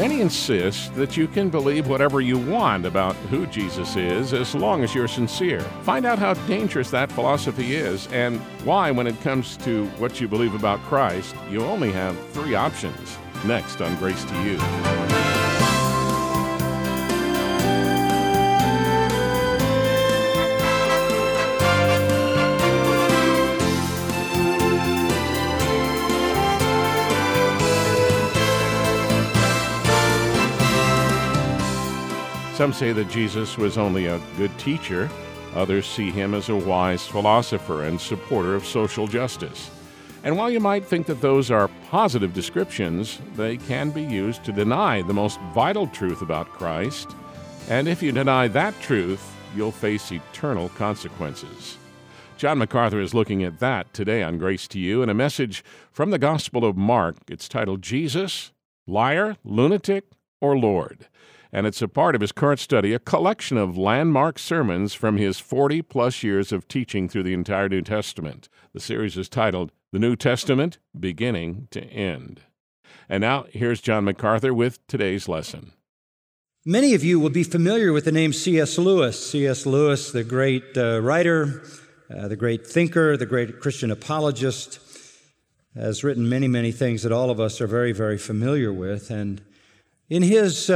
Many insist that you can believe whatever you want about who Jesus is as long as you're sincere. Find out how dangerous that philosophy is and why, when it comes to what you believe about Christ, you only have 3 options. Next on Grace to You. Some say that Jesus was only a good teacher. Others see him as a wise philosopher and supporter of social justice. And while you might think that those are positive descriptions, they can be used to deny the most vital truth about Christ. And if you deny that truth, you'll face eternal consequences. John MacArthur is looking at that today on Grace to You in a message from the Gospel of Mark. It's titled Jesus, Liar, Lunatic, or Lord? And it's a part of his current study, a collection of landmark sermons from his 40-plus years of teaching through the entire New Testament. The series is titled The New Testament, Beginning to End. And now, here's John MacArthur with today's lesson. Many of you will be familiar with the name C.S. Lewis. C.S. Lewis, the great writer, the great thinker, the great Christian apologist, has written many, many things that all of us are very, very familiar with. And in his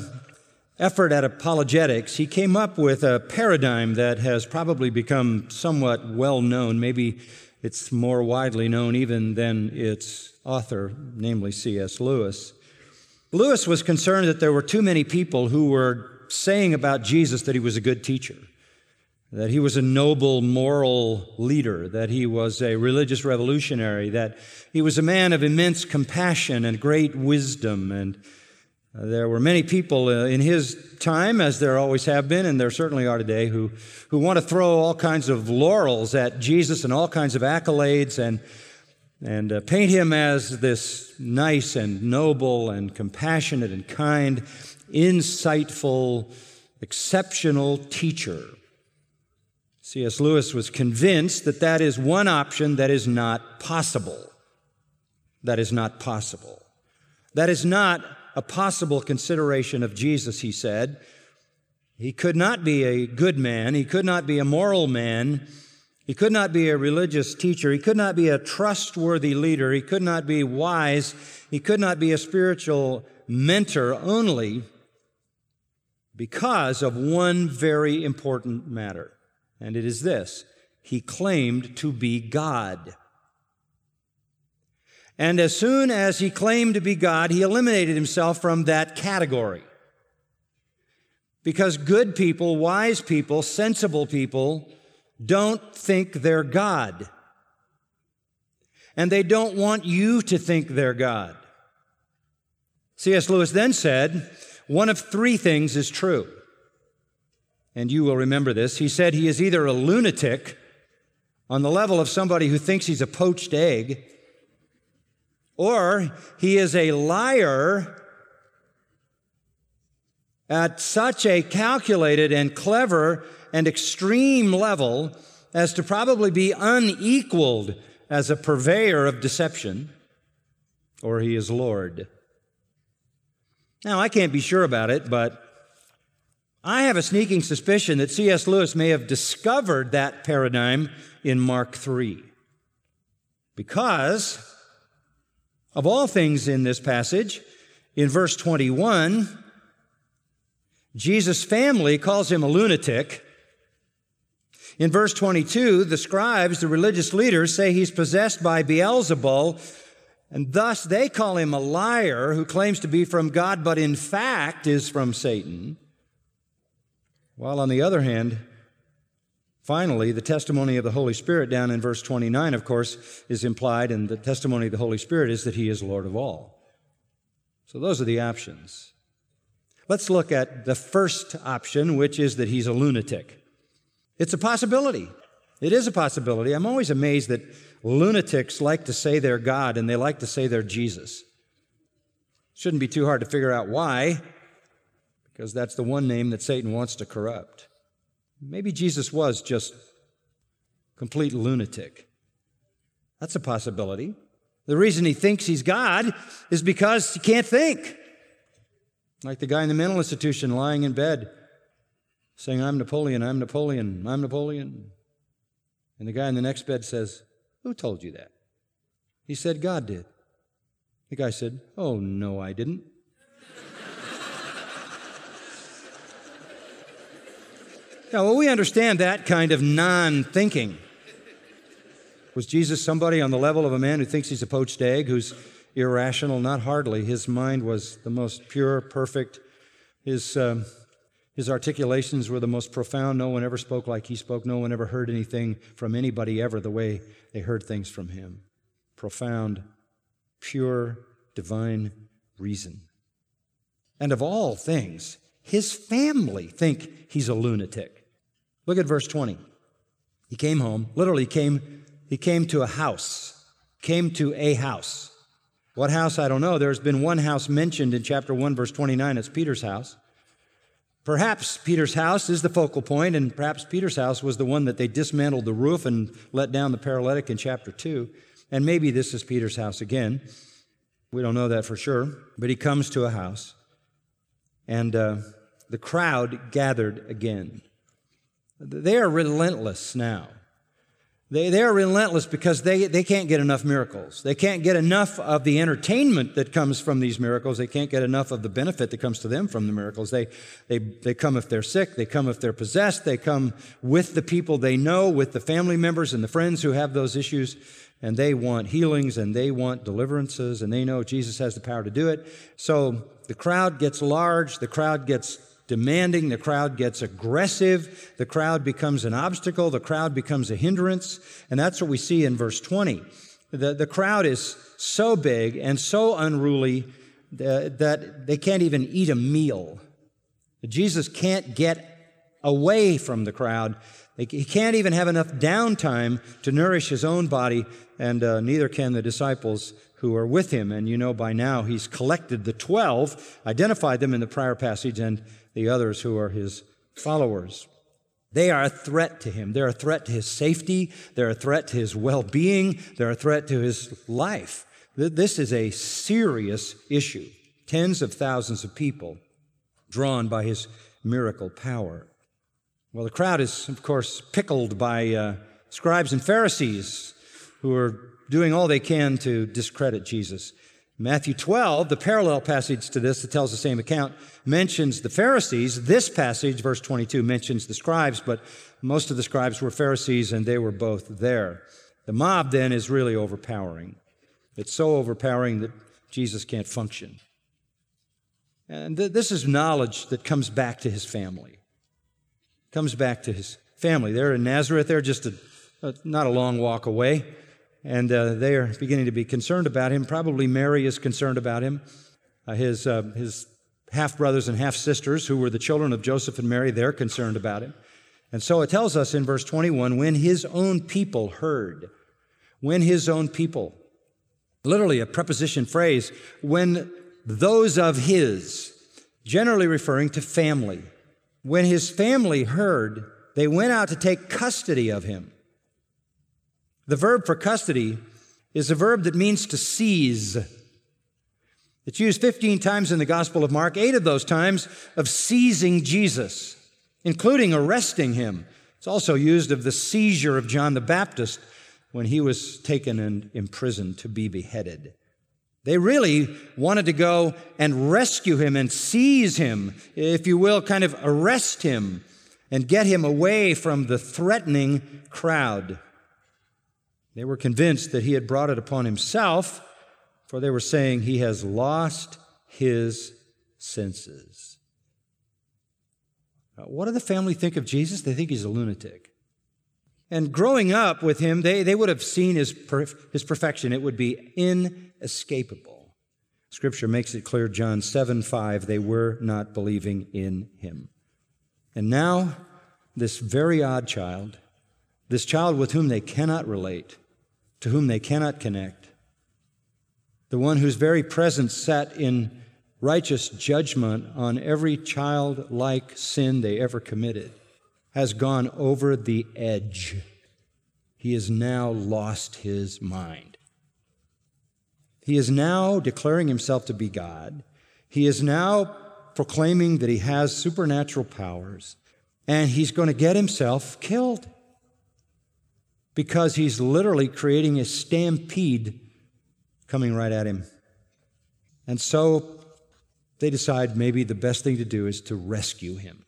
effort at apologetics, he came up with a paradigm that has probably become somewhat well known. Maybe it's more widely known even than its author, namely C.S. Lewis. Lewis was concerned that there were too many people who were saying about Jesus that he was a good teacher, that he was a noble moral leader, that he was a religious revolutionary, that he was a man of immense compassion and great wisdom. And there were many people in his time, as there always have been, and there certainly are today, who want to throw all kinds of laurels at Jesus and all kinds of accolades and paint him as this nice and noble and compassionate and kind, insightful, exceptional teacher. C.S. Lewis was convinced that that is one option that is not possible. That is not possible. That is not a possible consideration of Jesus, he said. He could not be a good man. He could not be a moral man. He could not be a religious teacher. He could not be a trustworthy leader. He could not be wise. He could not be a spiritual mentor only because of one very important matter. And it is this: he claimed to be God. And as soon as he claimed to be God, he eliminated himself from that category. Because good people, wise people, sensible people don't think they're God. And they don't want you to think they're God. C.S. Lewis then said, one of 3 things is true. And you will remember this. He said he is either a lunatic on the level of somebody who thinks he's a poached egg, or he is a liar at such a calculated and clever and extreme level as to probably be unequaled as a purveyor of deception, or he is Lord. Now, I can't be sure about it, but I have a sneaking suspicion that C.S. Lewis may have discovered that paradigm in Mark 3. Because of all things in this passage, in verse 21, Jesus' family calls him a lunatic. In verse 22, the scribes, the religious leaders, say he's possessed by Beelzebul, and thus they call him a liar who claims to be from God, but in fact is from Satan. While on the other hand, finally, the testimony of the Holy Spirit down in verse 29, of course, is implied, and the testimony of the Holy Spirit is that he is Lord of all. So those are the options. Let's look at the first option, which is that he's a lunatic. It's a possibility. It is a possibility. I'm always amazed that lunatics like to say they're God and they like to say they're Jesus. Shouldn't be too hard to figure out why, because that's the one name that Satan wants to corrupt. Maybe Jesus was just complete lunatic. That's a possibility. The reason he thinks he's God is because he can't think. Like the guy in the mental institution lying in bed saying, I'm Napoleon, I'm Napoleon, I'm Napoleon. And the guy in the next bed says, who told you that? He said, God did. The guy said, oh, no, I didn't. Now, well, we understand that kind of non-thinking. Was Jesus somebody on the level of a man who thinks he's a poached egg, who's irrational? Not hardly. His mind was the most pure, perfect. His articulations were the most profound. No one ever spoke like he spoke. No one ever heard anything from anybody ever the way they heard things from him. Profound, pure, divine reason. And of all things, his family think he's a lunatic. Look at verse 20. He came home, literally he came to a house, came to a house. What house? I don't know. There's been one house mentioned in chapter 1, verse 29. It's Peter's house. Perhaps Peter's house is the focal point, and perhaps Peter's house was the one that they dismantled the roof and let down the paralytic in chapter 2. And maybe this is Peter's house again. We don't know that for sure. But he comes to a house, and the crowd gathered again. They are relentless now. They are relentless because they can't get enough miracles. They can't get enough of the entertainment that comes from these miracles. They can't get enough of the benefit that comes to them from the miracles. They come if they're sick. They come if they're possessed. They come with the people they know, with the family members and the friends who have those issues, and they want healings and they want deliverances, and they know Jesus has the power to do it. So the crowd gets large. The crowd gets demanding, the crowd gets aggressive, the crowd becomes an obstacle, the crowd becomes a hindrance, and that's what we see in verse 20. The crowd is so big and so unruly that they can't even eat a meal. Jesus can't get away from the crowd. He can't even have enough downtime to nourish his own body, and neither can the disciples who are with him. And you know by now he's collected the 12, identified them in the prior passage, and the others who are his followers. They are a threat to him. They're a threat to his safety. They're a threat to his well-being. They're a threat to his life. This is a serious issue. Tens of thousands of people drawn by his miracle power. Well, the crowd is, of course, pickled by scribes and Pharisees who are doing all they can to discredit Jesus. Matthew 12, the parallel passage to this that tells the same account, mentions the Pharisees. This passage, verse 22, mentions the scribes, but most of the scribes were Pharisees, and they were both there. The mob, then, is really overpowering. It's so overpowering that Jesus can't function. And this is knowledge that comes back to his family. Comes back to his family. They're in Nazareth. They're just not a long walk away. And they are beginning to be concerned about him. Probably Mary is concerned about him. His half-brothers and half-sisters, who were the children of Joseph and Mary, they're concerned about him. And so it tells us in verse 21, when his own people heard. When his own people. Literally a preposition phrase. When those of his, generally referring to family. When his family heard, they went out to take custody of him. The verb for custody is a verb that means to seize. It's used 15 times in the Gospel of Mark, 8 of those times of seizing Jesus, including arresting him. It's also used of the seizure of John the Baptist when he was taken and imprisoned to be beheaded. They really wanted to go and rescue him and seize him, if you will, kind of arrest him and get him away from the threatening crowd. They were convinced that he had brought it upon himself, for they were saying he has lost his senses. What do the family think of Jesus? They think he's a lunatic. And growing up with him, they would have seen his perfection. It would be inescapable. Scripture makes it clear, John 7:5, they were not believing in him. And now, this very odd child, this child with whom they cannot relate, to whom they cannot connect, the one whose very presence sat in righteous judgment on every childlike sin they ever committed, has gone over the edge. He has now lost his mind. He is now declaring himself to be God. He is now proclaiming that he has supernatural powers, and he's going to get himself killed because he's literally creating a stampede coming right at him. And so they decide maybe the best thing to do is to rescue him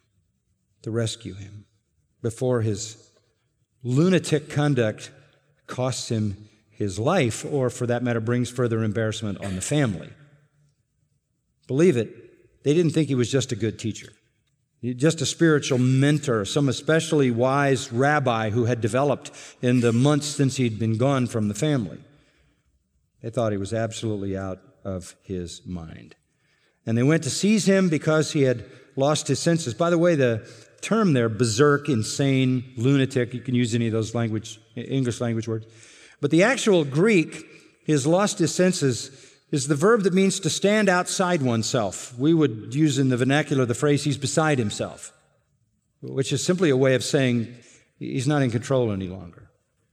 before his lunatic conduct costs him his life, or for that matter, brings further embarrassment on the family. Believe it, they didn't think he was just a good teacher, just a spiritual mentor, some especially wise rabbi who had developed in the months since he'd been gone from the family. They thought he was absolutely out of his mind. And they went to seize him because he had lost his senses. By the way, the term there, berserk, insane, lunatic, you can use any of those English language words. But the actual Greek, he has lost his senses, is the verb that means to stand outside oneself. We would use in the vernacular the phrase, he's beside himself, which is simply a way of saying he's not in control any longer.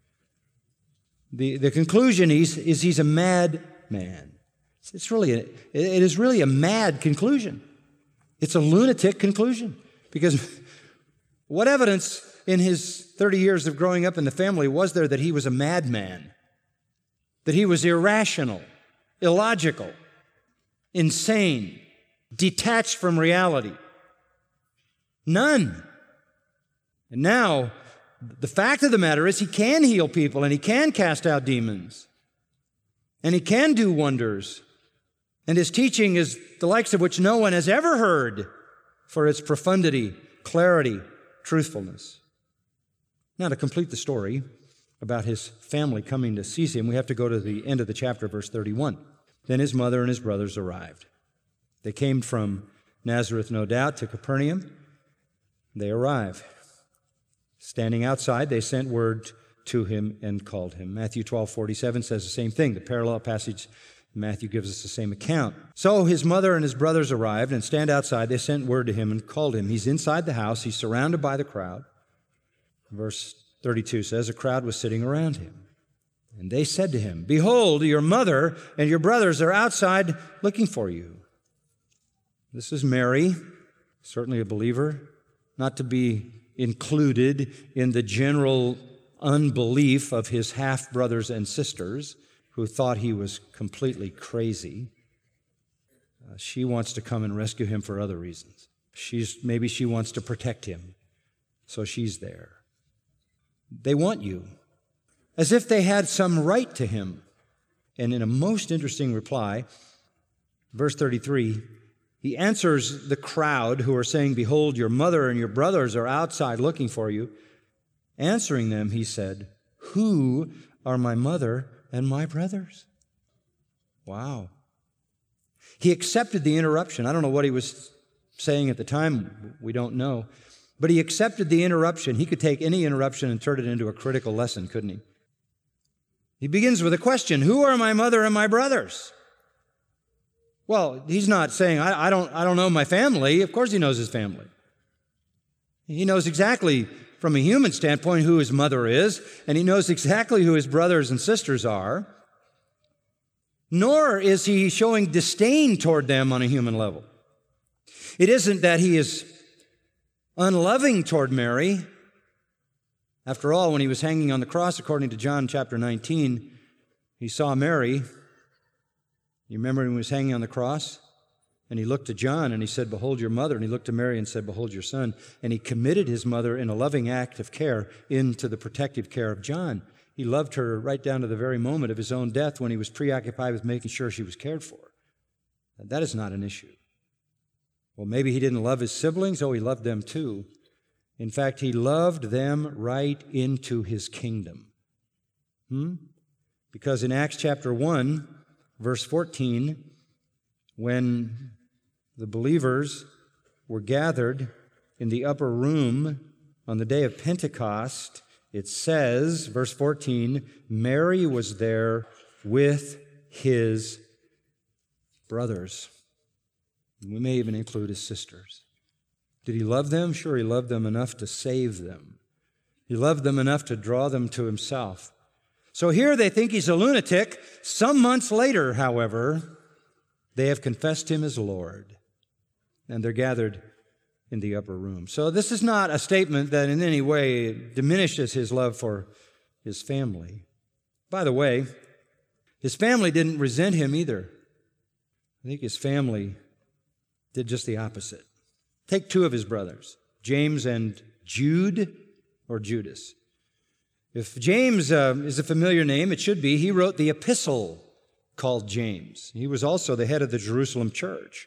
The conclusion is he's a mad man. It is really a mad conclusion. It's a lunatic conclusion, because what evidence in his 30 years of growing up in the family was there that he was a madman, that he was irrational, illogical, insane, detached from reality? None. And now, the fact of the matter is he can heal people, and he can cast out demons, and he can do wonders. And his teaching is the likes of which no one has ever heard, for its profundity, clarity, truthfulness. Now, to complete the story about his family coming to seize him, we have to go to the end of the chapter, verse 31. Then his mother and his brothers arrived. They came from Nazareth, no doubt, to Capernaum. They arrive. Standing outside, they sent word to him and called him. Matthew 12:47 says the same thing. The parallel passage, Matthew gives us the same account. So his mother and his brothers arrived, and stand outside, they sent word to him and called him. He's inside the house. He's surrounded by the crowd. Verse 32 says, a crowd was sitting around him. And they said to him, behold, your mother and your brothers are outside looking for you. This is Mary, certainly a believer, not to be included in the general unbelief of his half-brothers and sisters who thought he was completely crazy. She wants to come and rescue him for other reasons. Maybe she wants to protect him, so she's there. They want you, as if they had some right to him. And in a most interesting reply, verse 33, he answers the crowd who are saying, behold, your mother and your brothers are outside looking for you. Answering them, he said, who are my mother and my brothers? Wow. He accepted the interruption. I don't know what he was saying at the time. We don't know. But he accepted the interruption. He could take any interruption and turn it into a critical lesson, couldn't he? He begins with a question, who are my mother and my brothers? Well, he's not saying, I don't know my family. Of course he knows his family. He knows exactly, from a human standpoint, who his mother is, and he knows exactly who his brothers and sisters are. Nor is he showing disdain toward them on a human level. It isn't that he is unloving toward Mary. After all, when he was hanging on the cross, according to John chapter 19, he saw Mary. You remember when he was hanging on the cross? And he looked to John and he said, behold your mother. And he looked to Mary and said, behold your son. And he committed his mother in a loving act of care into the protective care of John. He loved her right down to the very moment of his own death when he was preoccupied with making sure she was cared for. That is not an issue. Well, maybe he didn't love his siblings. Oh, he loved them too. In fact, he loved them right into his kingdom. Because in Acts chapter 1, verse 14, when the believers were gathered in the upper room on the day of Pentecost, it says, verse 14, Mary was there with his brothers. We may even include his sisters. Did he love them? Sure, he loved them enough to save them. He loved them enough to draw them to himself. So here they think he's a lunatic. Some months later, however, they have confessed him as Lord. and they're gathered in the upper room. So this is not a statement that in any way diminishes his love for his family. By the way, his family didn't resent him either. I think his family did just the opposite. Take two of his brothers, James and Jude, or Judas. If James is a familiar name, it should be. He wrote the epistle called James. He was also the head of the Jerusalem church.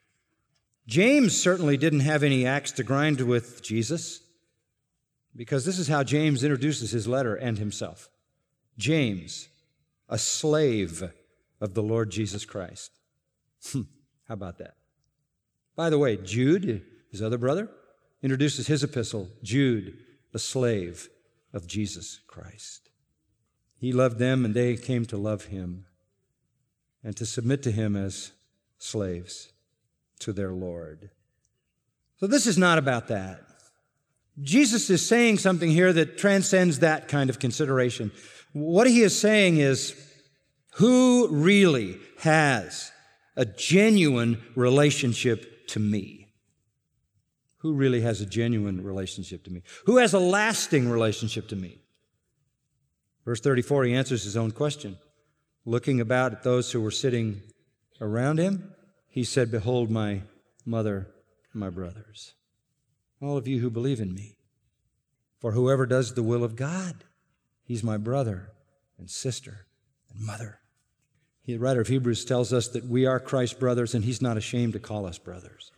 James certainly didn't have any axe to grind with Jesus, because this is how James introduces his letter and himself. James, a slave of the Lord Jesus Christ. How about that? By the way, Jude, his other brother, introduces his epistle, Jude, a slave of Jesus Christ. He loved them and they came to love him and to submit to him as slaves to their Lord. So this is not about that. Jesus is saying something here that transcends that kind of consideration. What he is saying is, who really has a genuine relationship to me? Who really has a genuine relationship to me? Who has a lasting relationship to me? Verse 34, he answers his own question. Looking about at those who were sitting around him, he said, "Behold my mother and my brothers, all of you who believe in me. For whoever does the will of God, he's my brother and sister and mother." The writer of Hebrews tells us that we are Christ's brothers, and he's not ashamed to call us brothers.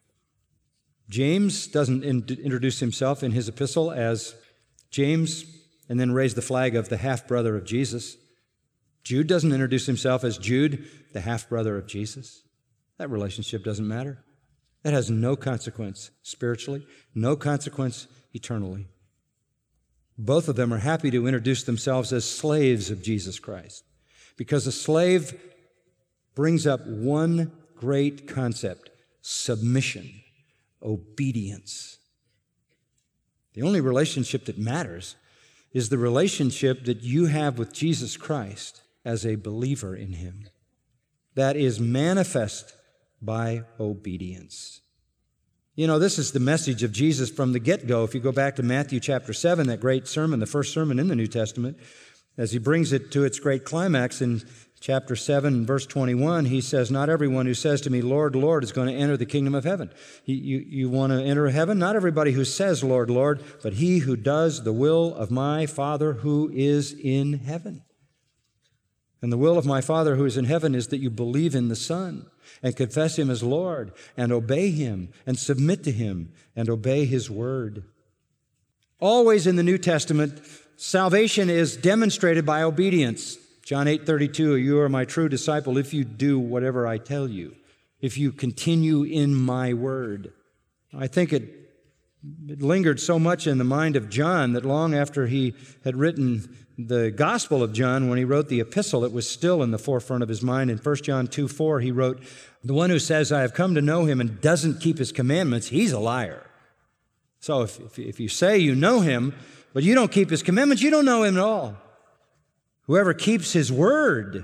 James doesn't introduce himself in his epistle as James and then raise the flag of the half-brother of Jesus. Jude doesn't introduce himself as Jude, the half-brother of Jesus. That relationship doesn't matter. That has no consequence spiritually, no consequence eternally. Both of them are happy to introduce themselves as slaves of Jesus Christ, because a slave brings up one great concept: submission, obedience. The only relationship that matters is the relationship that you have with Jesus Christ as a believer in him. That is manifest by obedience. You know, this is the message of Jesus from the get-go. If you go back to Matthew chapter 7, that great sermon, the first sermon in the New Testament, as he brings it to its great climax in chapter 7, verse 21, he says, "Not everyone who says to me, 'Lord, Lord,' is going to enter the kingdom of heaven." You want to enter heaven? Not everybody who says, "Lord, Lord," but he who does the will of my Father who is in heaven. And the will of my Father who is in heaven is that you believe in the Son and confess him as Lord and obey him and submit to him and obey his word. Always in the New Testament, salvation is demonstrated by obedience. John 8:32, "You are my true disciple if you do whatever I tell you, if you continue in my word." I think it lingered so much in the mind of John that long after he had written the Gospel of John, when he wrote the epistle, it was still in the forefront of his mind. In 1 John 2:4, he wrote, "The one who says, 'I have come to know him,' and doesn't keep his commandments, he's a liar." So if you say you know him, but you don't keep his commandments, you don't know him at all. Whoever keeps his word,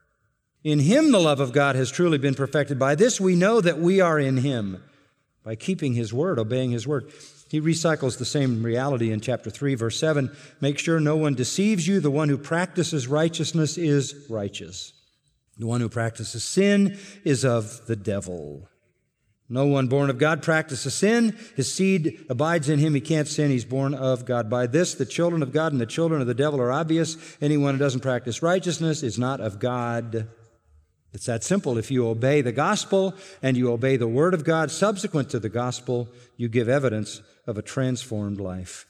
in him the love of God has truly been perfected. By this we know that we are in him, by keeping his word, obeying his word. He recycles the same reality in chapter 3, verse 7. "Make sure no one deceives you. The one who practices righteousness is righteous. The one who practices sin is of the devil. No one born of God practices sin. His seed abides in him. He can't sin. He's born of God. By this, the children of God and the children of the devil are obvious. Anyone who doesn't practice righteousness is not of God." It's that simple. If you obey the gospel and you obey the word of God subsequent to the gospel, you give evidence of a transformed life.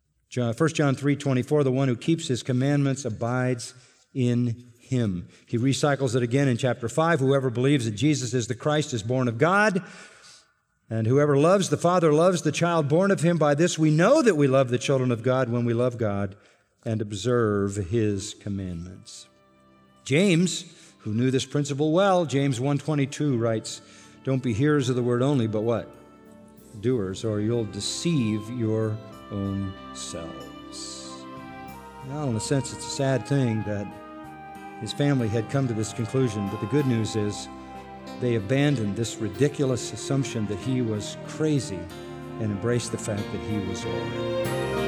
1 John 3:24, "The one who keeps his commandments abides in him." He recycles it again in chapter 5. "Whoever believes that Jesus is the Christ is born of God. And whoever loves the Father loves the child born of him. By this we know that we love the children of God, when we love God and observe his commandments." James, who knew this principle well, James 1:22 writes, "Don't be hearers of the word only, but" what? "Doers, or you'll deceive your own selves." Well, in a sense, it's a sad thing that his family had come to this conclusion, but the good news is They abandoned this ridiculous assumption that he was crazy and embraced the fact that he was Lord.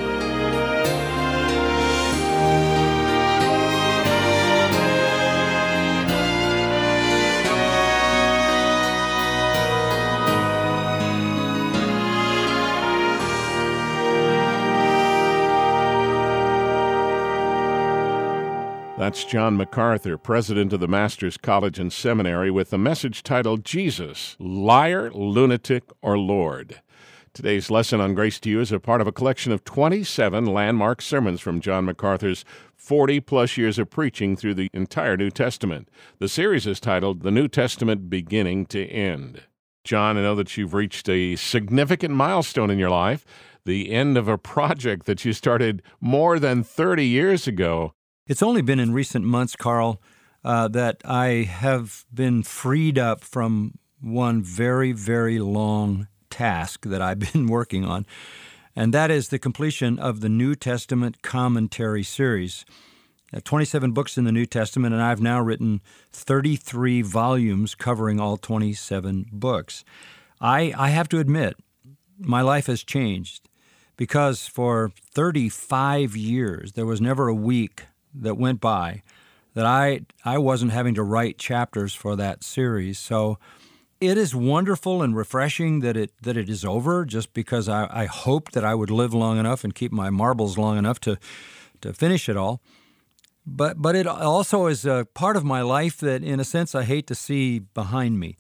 That's John MacArthur, president of the Masters College and Seminary, with the message titled, Jesus, Liar, Lunatic, or Lord? Today's lesson on Grace to You is a part of a collection of 27 landmark sermons from John MacArthur's 40-plus years of preaching through the entire New Testament. The series is titled, The New Testament Beginning to End. John, I know that you've reached a significant milestone in your life, the end of a project that you started more than 30 years ago. It's only been in recent months, Carl, that I have been freed up from one very, very long task that I've been working on, and that is the completion of the New Testament Commentary Series. 27 books in the New Testament, and I've now written 33 volumes covering all 27 books. I have to admit, my life has changed, because for 35 years, there was never a week that went by that I wasn't having to write chapters for that series. So it is wonderful and refreshing that it is over, just because I hoped that I would live long enough and keep my marbles long enough to finish it all. But it also is a part of my life that, in a sense, I hate to see behind me.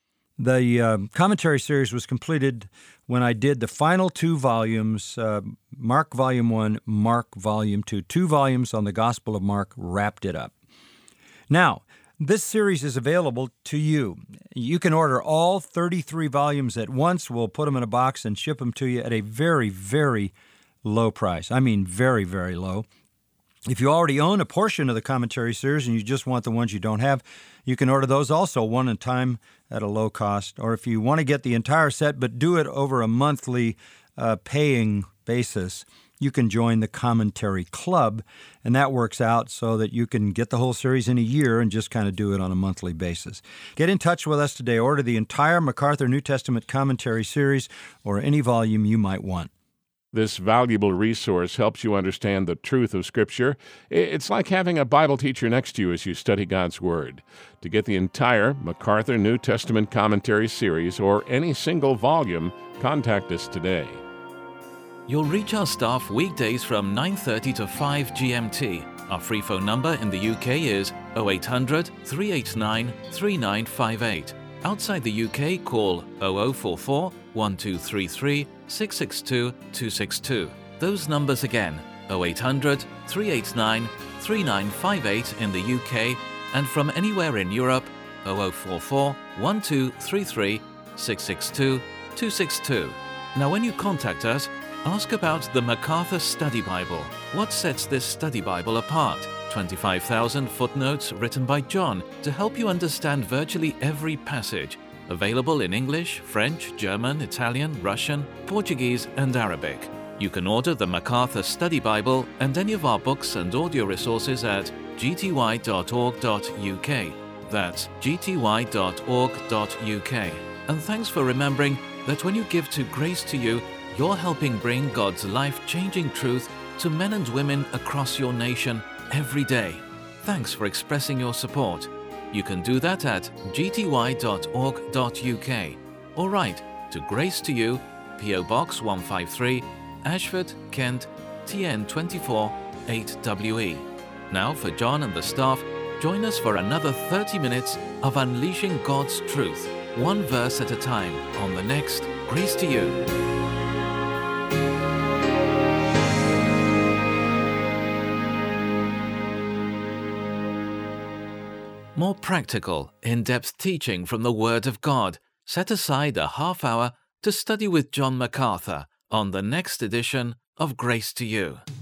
The commentary series was completed when I did the final 2 volumes, Mark Volume 1, Mark Volume 2. 2 volumes on the Gospel of Mark wrapped it up. Now, this series is available to you. You can order all 33 volumes at once. We'll put them in a box and ship them to you at a very, very low price. I mean very, very low. If you already own a portion of the commentary series and you just want the ones you don't have, you can order those also one at a time at a low cost. Or if you want to get the entire set but do it over a monthly paying basis, you can join the Commentary Club, and that works out so that you can get the whole series in a year and just kind of do it on a monthly basis. Get in touch with us today. Order the entire MacArthur New Testament Commentary Series or any volume you might want. This valuable resource helps you understand the truth of Scripture. It's like having a Bible teacher next to you as you study God's Word. To get the entire MacArthur New Testament Commentary Series or any single volume, contact us today. You'll reach our staff weekdays from 9:30 to 5 GMT. Our free phone number in the UK is 0800 389 3958. Outside the UK, call 0044 1233 662 262. Those numbers again, 0800 389 3958 in the UK, and from anywhere in Europe, 0044 1233 662 262. Now when you contact us, ask about the MacArthur Study Bible. What sets this study Bible apart? 25,000 footnotes written by John to help you understand virtually every passage. Available in English, French, German, Italian, Russian, Portuguese, and Arabic. You can order the MacArthur Study Bible and any of our books and audio resources at gty.org.uk. That's gty.org.uk. And thanks for remembering that when you give to Grace to You, you're helping bring God's life-changing truth to men and women across your nation every day. Thanks for expressing your support. You can do that at gty.org.uk or write to Grace to You, P.O. Box 153, Ashford, Kent, TN 24 8WE. Now for John and the staff, join us for another 30 minutes of unleashing God's truth, one verse at a time, on the next Grace to You. More practical, in-depth teaching from the Word of God. Set aside a half hour to study with John MacArthur on the next edition of Grace to You.